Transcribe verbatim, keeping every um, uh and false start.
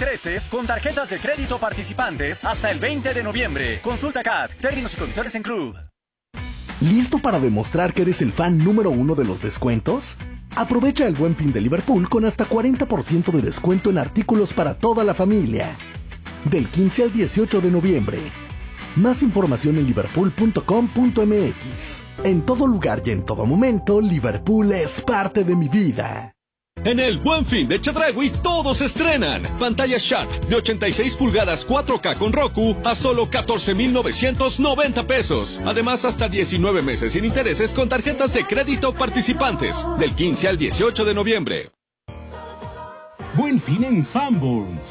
intereses con tarjetas de crédito participantes hasta el veinte de noviembre. Consulta C A T. Términos y condiciones en Club. ¿Listo para demostrar que eres el fan número uno de los descuentos? Aprovecha el Buen Fin de Liverpool con hasta cuarenta por ciento de descuento en artículos para toda la familia. Del quince al dieciocho de noviembre. Más información en liverpool punto com punto m x. En todo lugar y en todo momento, Liverpool es parte de mi vida. En el Buen Fin de Chedraui todos estrenan pantalla Sharp de ochenta y seis pulgadas cuatro K con Roku a solo catorce mil novecientos noventa pesos. Además, hasta diecinueve meses sin intereses con tarjetas de crédito participantes del quince al dieciocho de noviembre. Buen Fin en Sanborns.